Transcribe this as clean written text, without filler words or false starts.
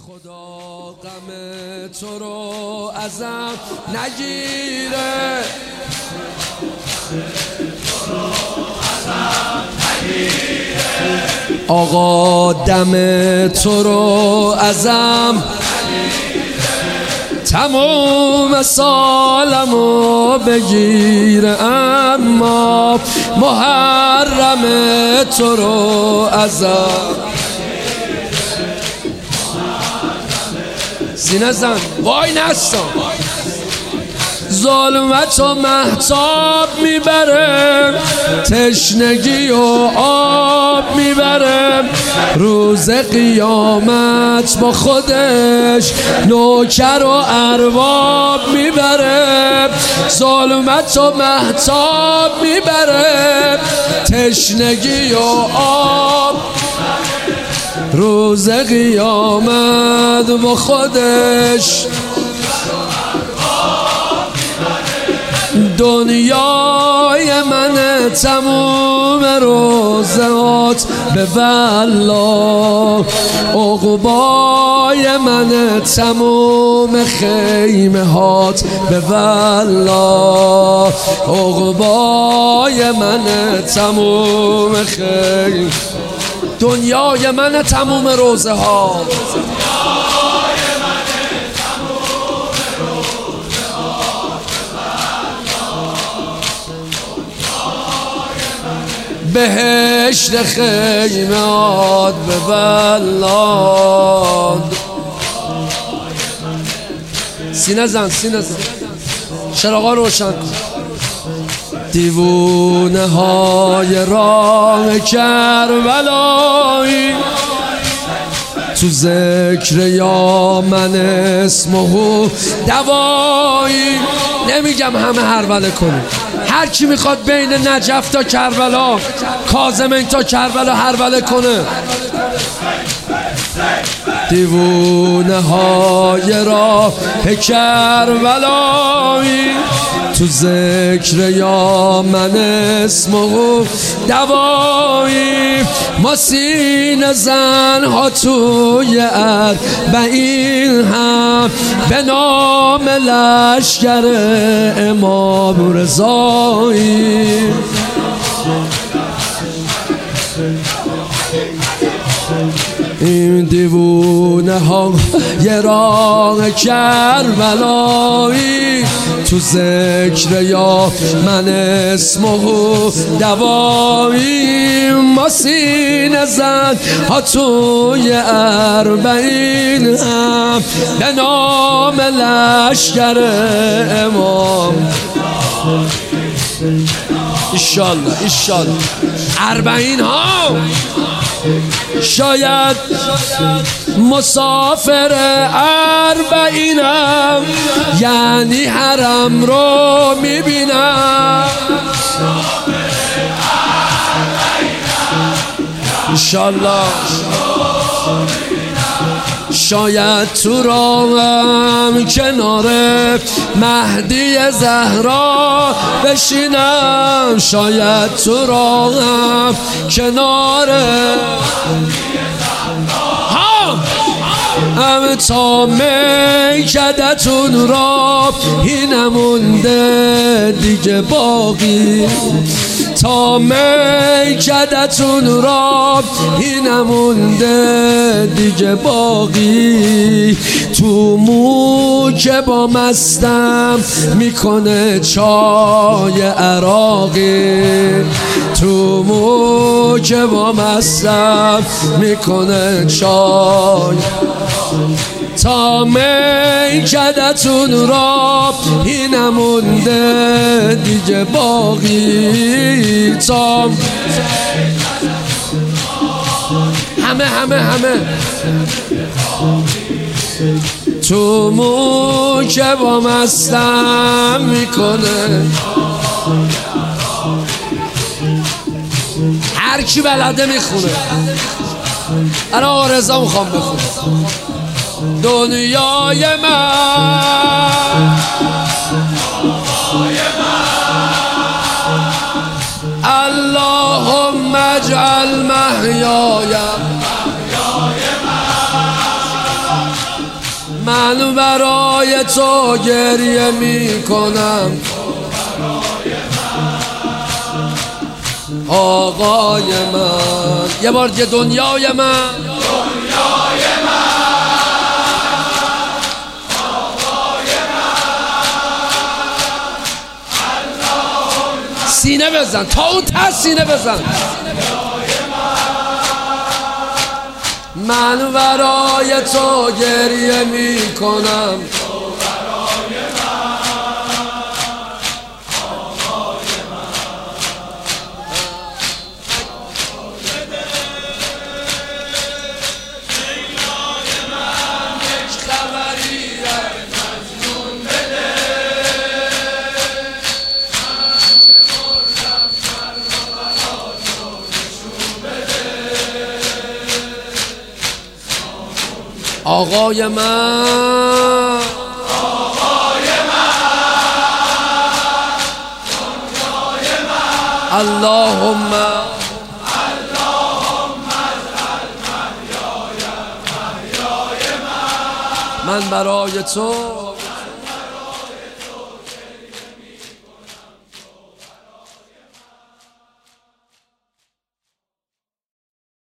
خدا غم تو رو ازم نگیره، آقا دم تو رو ازم تموم سالمو بگیره، اما محرم تو رو ازم سینه زن وای نستم. ظلمت و مهتاب میبره، تشنگی و آب میبره، روز قیامت با خودش نوکر و ارباب میبره. ظلمت و مهتاب میبره، تشنگی و آب، روز قیامت با خودش. دنیای من تموم روزات به والله، عقبای من تموم خیمه هات به والله، عقبای من تموم خیمه. دنیای من تموم روزه ها، بهشت خیمات به والله. سینه زن سینه زن، چراغا روشن کن. دیوونه های راه کربلایی، تو ذکر یا من اسمه دوایی. نمیگم همه هروله کنیم، هر کی میخواد بین نجف تا کربلا، کاظمین تا کربلا هروله کنه. دیوونه های راه کربلایی، تو ذکر یا من اسمه دوایی. ما سینه زن ها توی اربعین هم به نام لشکر امام رضایی. این دیوونه ها یه راه کربلایی، تو ذکر یا من اسمه دوایی. ما سینه زن ها توی اربعین هم به نام لشکر امام. ایشالله ایشالله اربعین ها. شاید مسافر اربعینم، یعنی حرم رو میبینم. انشالله شاید تو راهم کنار مهدی زهرا بشینم، شاید تو راهم کنار هم تا میکدتون را اینمونده دیگه باقی، تا میکدتون را اینمونده دیگه باقی. تو مو که با مستم میکنه چای عراقی، تو مو که با مستم میکنه چای. تا میکدتون را اینمونده دیگه باقی، تا همه تو مو که با مستم میکنه. هر کی بلده میخونه. الان آرزا میخوام بخونه. دنیای من اللهم اجعل محیایم من برای تو گریه می کنم آقای من. یه بار دیگه دنیای من، سینه بزن تا اون ته سینه بزن. من برای تو گریه می کنم آقای من، اللهم من برای تو